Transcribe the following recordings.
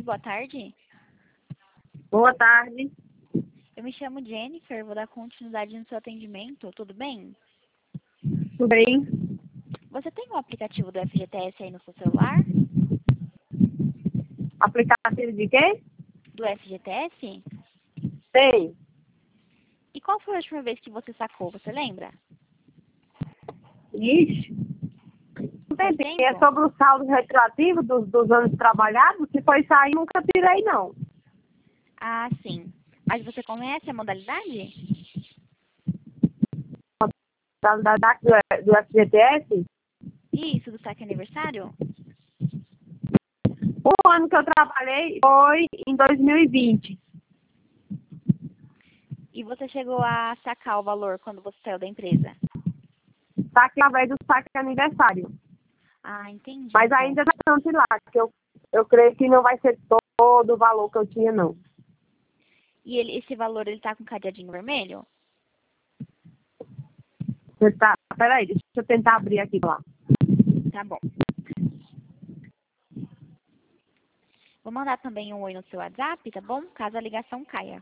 boa tarde. Boa tarde. Eu me chamo Jennifer, vou dar continuidade no seu atendimento, tudo bem? Tudo bem? Você tem o aplicativo do FGTS aí no seu celular? Aplicativo de quê? Do FGTS? Tem. E qual foi a última vez que você sacou, você lembra? Ixi. Não Faz tem. É tempo? sobre o saldo retroativo dos anos trabalhados. Se foi sair, nunca tirei, não. Ah, sim. Mas você conhece a modalidade? Do FGTS, Isso, do saque aniversário? o ano que eu trabalhei foi em 2020. E você chegou a sacar o valor quando você saiu da empresa? Saque através do saque aniversário. Ah, entendi. Mas Então. ainda está bastante lá, que eu creio que não vai ser todo o valor que eu tinha, não. E esse valor, ele tá com cadeadinho vermelho? Peraí, deixa eu tentar abrir aqui lá. Tá bom. Vou mandar também um oi no seu WhatsApp, tá bom? Caso a ligação caia.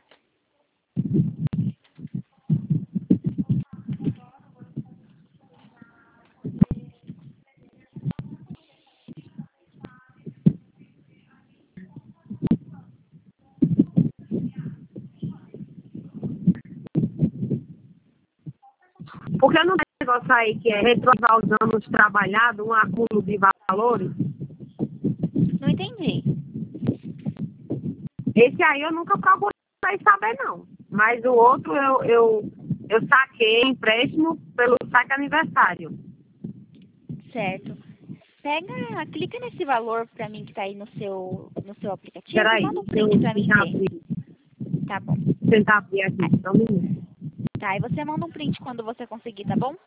Porque não tem negócio aí que é retroativar os anos trabalhados, um acúmulo de valores. Não entendi. Esse aí eu nunca procurei saber, não. Mas o outro eu saquei empréstimo pelo saque aniversário. Certo. Clica nesse valor pra mim que tá aí no seu aplicativo e Peraí, manda um deixa print eu pra mim tentar ver. abrir. Tá bom. Tentar abrir aqui, só um minuto. Tá, e você manda um print quando você conseguir, tá bom?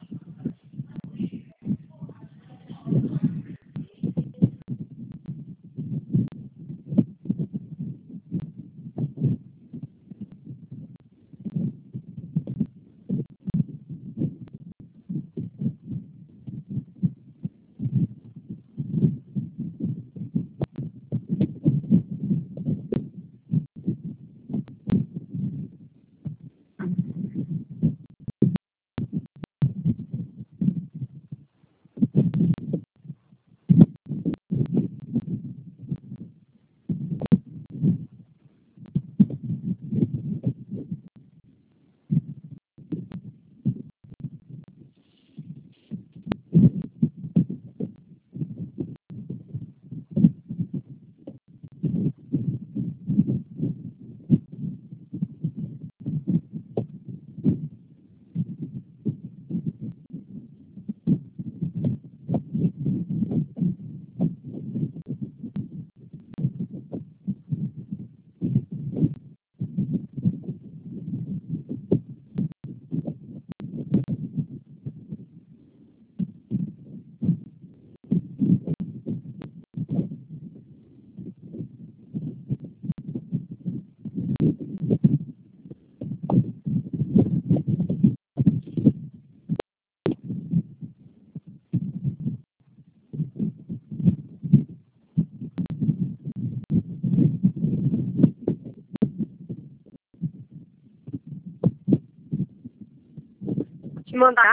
Vou te mandar.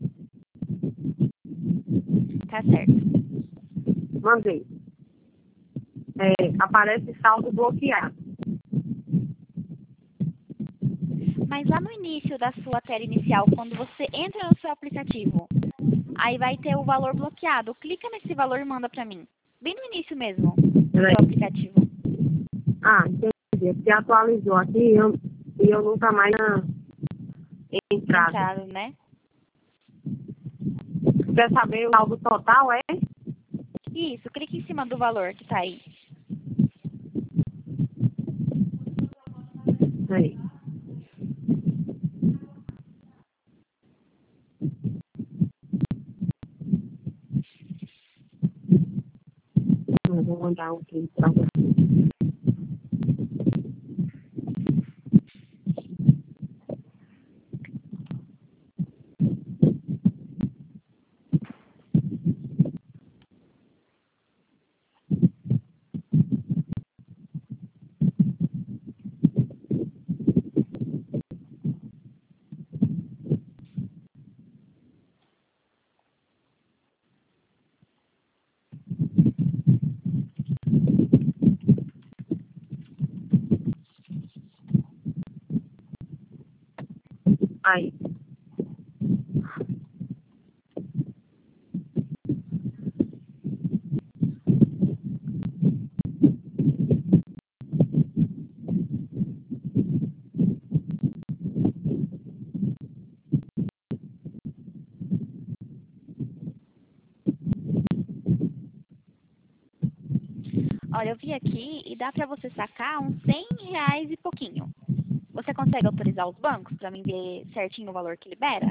Tá certo. Mandei. Aparece saldo bloqueado. Mas lá no início da sua tela inicial, quando você entra no seu aplicativo, aí vai ter o valor bloqueado. Clica nesse valor e manda pra mim. Bem no início mesmo do Peraí. seu aplicativo. Ah, entendi. Porque atualizou aqui e eu nunca mais entrado. Entrado, né? Quer saber o saldo total, é? Isso, clique em cima do valor que tá aí. Aí. Eu vou mandar um print pra você. Aí. Olha, eu vi aqui e dá para você sacar uns R$ 100 e pouquinho. Você consegue autorizar os bancos para mim ver certinho o valor que libera?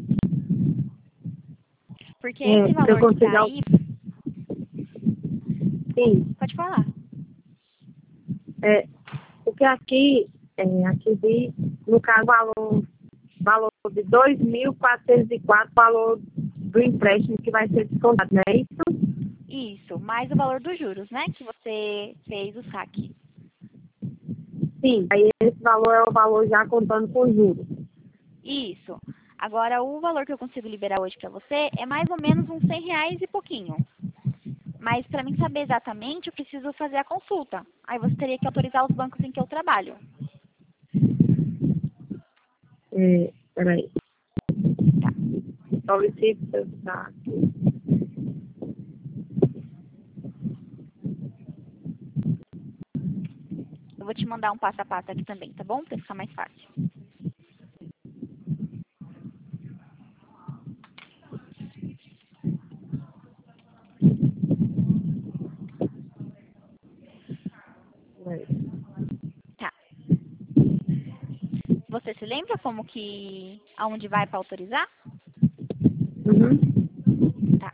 Porque esse Eu valor que consigo. tá aí, Sim. pode falar. Porque aqui vi, no caso, valor de 2.404, valor do empréstimo que vai ser descontado, não é isso? Isso, mais o valor dos juros, né? Que você fez o saque. Sim. Aí esse valor é o valor já contando com juros. Isso. Agora, o valor que eu consigo liberar hoje para você é mais ou menos uns R$ 100 e pouquinho. Mas para mim saber exatamente, eu preciso fazer a consulta. Aí você teria que autorizar os bancos em que eu trabalho. Peraí. Tá. Solicita. Tá. Eu vou te mandar um passo a passo aqui também, tá bom? Para ficar mais fácil. Peraí. Tá. Você se lembra como que... aonde vai para autorizar? Uhum. Tá.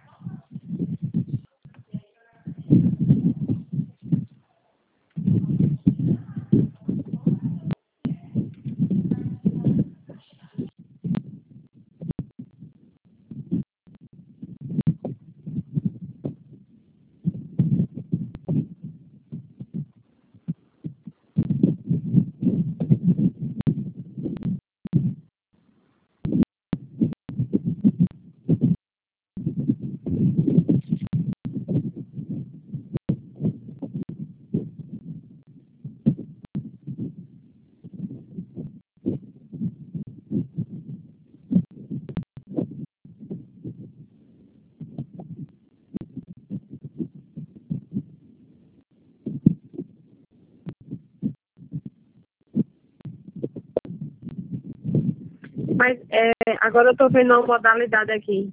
Mas agora eu estou vendo uma modalidade aqui.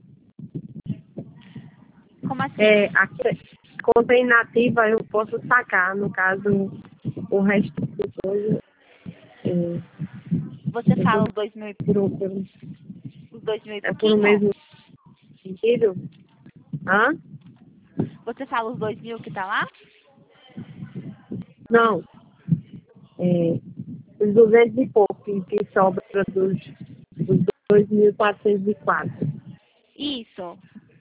Como assim? A conta inativa eu posso sacar, no caso, o resto das coisas. Você Eu fala tô os 2.000, os 2.000 e é por o pouquinho? mesmo sentido? Hã? Você fala os 2.000 que tá lá? Não. Os 200 e pouco que sobra dos 2.404. Isso.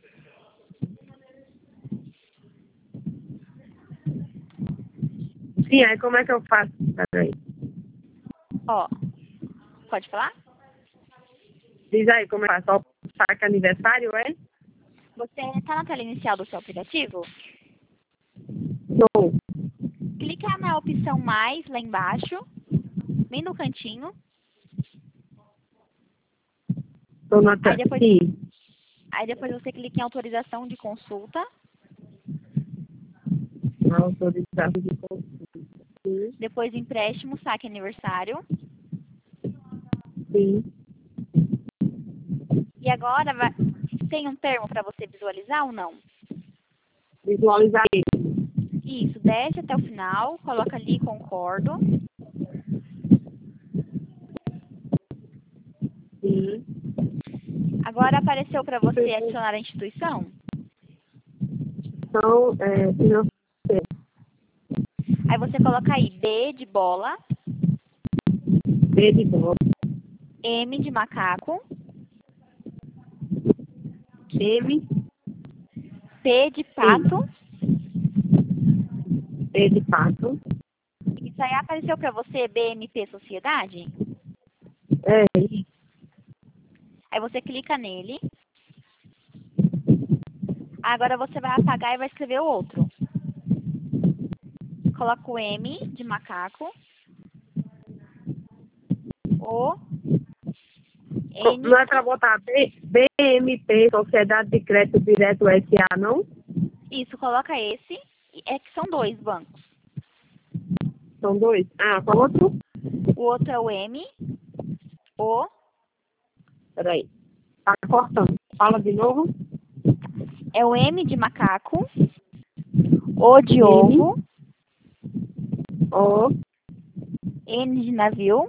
Sim, aí como é que eu faço? Peraí. Ó, pode falar? Diz aí como é que eu faço. Só saca aniversário, é? Você tá na tela inicial do seu aplicativo? Não. Clica na opção mais lá embaixo, bem no cantinho. Estou na Aí tela. depois, Sim. aí depois você clica em autorização de consulta. Autorização de consulta. Sim. Depois empréstimo, saque aniversário. Sim. E agora tem um termo para você visualizar ou não? Visualizar aí. Isso, desce até o final, coloca ali concordo. Sim. Agora apareceu para você adicionar a instituição? Então, financeiro. Aí você coloca aí B de bola, B de bola. M de macaco, M. P de Sim. pato. B de pato. Isso aí apareceu para você BMP Sociedade? É. Aí você clica nele. Agora você vai apagar e vai escrever o outro. Coloca o M de macaco. O Não é para botar BMP, Sociedade de Crédito Direto SA, não? Isso, coloca esse. É que são dois bancos. São dois? Ah, qual outro? O outro é o M, O, Peraí. Tá cortando. Fala de novo. é o M de macaco, O de M. ovo, O. N de navio,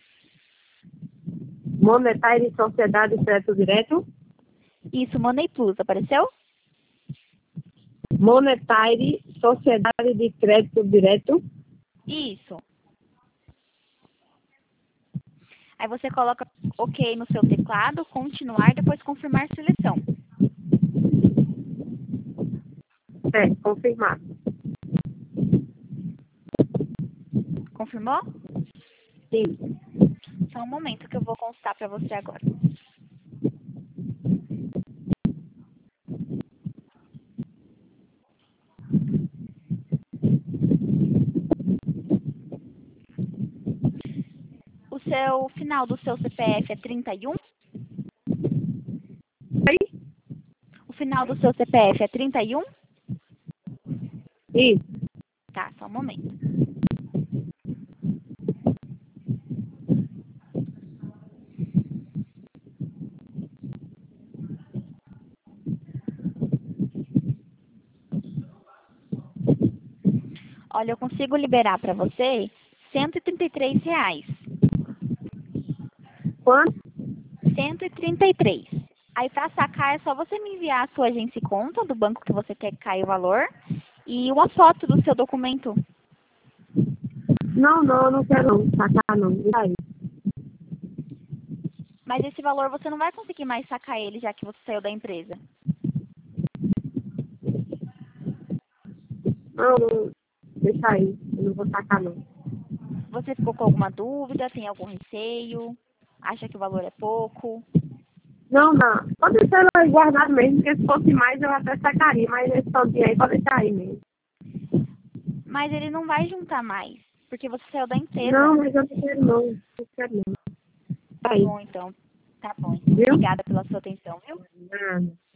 Monetária e Sociedade de Crédito Direto. isso, Money Plus, apareceu? Monetária Sociedade de Crédito Direto. Isso. Aí você coloca OK no seu teclado, continuar, depois confirmar seleção. É, confirmar. Confirmou? Sim. Só um momento que eu vou constar para você agora. O seu final do seu CPF é 31? Aí? O final do seu CPF é 31? Isso. Tá, só um momento. Olha, eu consigo liberar para você R$ 133. Quanto? 133. Aí para sacar é só você me enviar a sua agência e conta do banco que você quer que caia o valor e uma foto do seu documento. Não, eu não quero não. Sacar não. E aí? Mas esse valor você não vai conseguir mais sacar ele já que você saiu da empresa. Não. Deixa aí. Eu não vou sacar não. Você ficou com alguma dúvida? Tem algum receio? Acha que o valor é pouco? Não. Pode deixar aí guardado mesmo, porque se fosse mais eu até sacaria, mas esse sozinho aí pode deixar aí mesmo. Mas ele não vai juntar mais, porque você saiu da empresa. Não, mas eu não quero não. Não quero não. Tá Aí. bom, então. Tá bom. Viu? Obrigada pela sua atenção, viu? Nada.